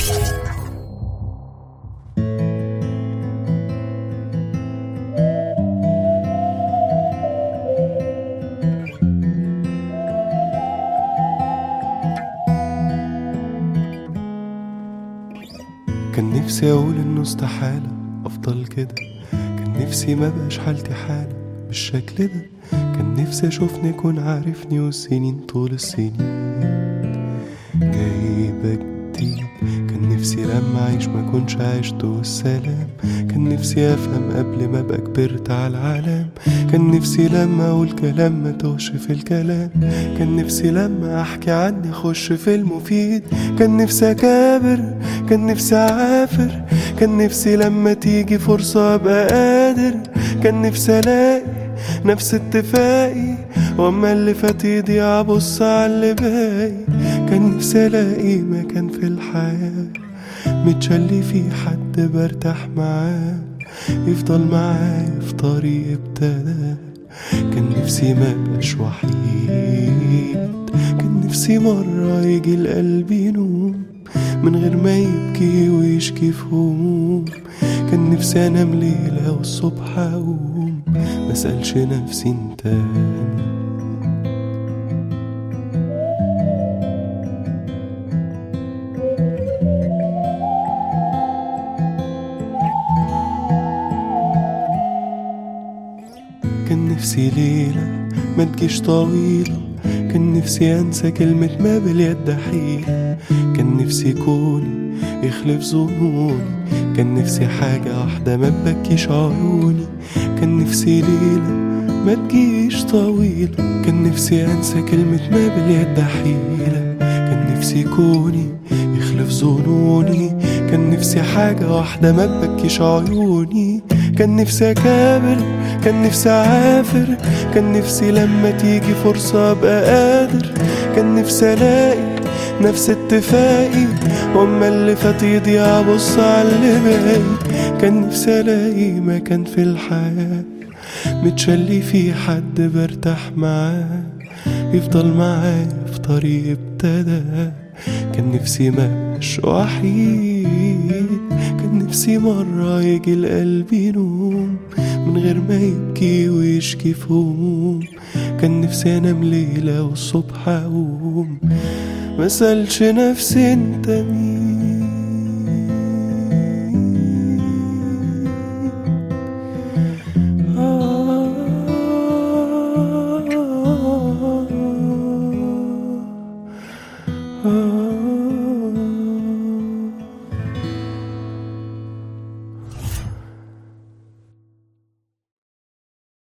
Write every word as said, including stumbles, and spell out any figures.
كان نفسي اقول انه استحالة افضل كده، كان نفسي ما بقاش حالتي حالة بالشكل ده، كان نفسي اشوفني يكون عارفني والسنين طول السنين جايبة جديد. كان نفسي لما اعيش ما كنش عشت والسلام، كان نفسي افهم قبل ما ابقى كبرت على العالم، كان نفسي لما اقول كلام ما توش في الكلام، كان نفسي لما احكي عني اخش في المفيد، كان نفسي اكابر، كان نفسي اعافر، كان نفسي لما تيجي فرصة ابقى قادر، كان نفسي الاقي نفس اتفاقي واما اللي فات يضيع ابص على اللي باقي، كان نفسي الاقي مكان في الحياة متشلي فيه حد برتاح معاه يفضل معايا في طريق ابتدى، كان نفسي ما بقاش وحيد، كان نفسي مرة يجي القلب ينوم من غير ما يبكي ويشكي في هموم، كان نفسي انام ليلة والصبح اقوم مسألش نفسي انت مين. كان نفسي ليلة ما تجيش طويلة، كان نفسي انسى كلمة ما باليد حيلة، كان نفسي كوني يخلف ظنوني، كان نفسي حاجة واحدة ما تبكيش عيوني، كان نفسي ليلة ما تجيش طويلة، كان نفسي انسى كلمة ما باليد حيلة، كان نفسي كوني يخلف ظنوني، كان نفسي حاجة واحدة ما تبكيش عيوني، كان نفسي اكابر، كان نفسي اعافر، كان نفسي لما تيجي فرصة ابقى قادر، كان نفسي الاقي نفس اتفاقي واما اللي فات يضيع ابص على اللي باقي، كان نفسي الاقي مكان في الحياة متشلي فيه حد برتاح معاه يفضل معايا في طريق ابتدى، كان نفسي مبقاش وحيد، كان نفسي مرة يجي القلب ينوم من غير ما يبكي ويشكي في هموم، كان نفسي انام ليلة والصبح اقوم مسألش نفسي انت مين.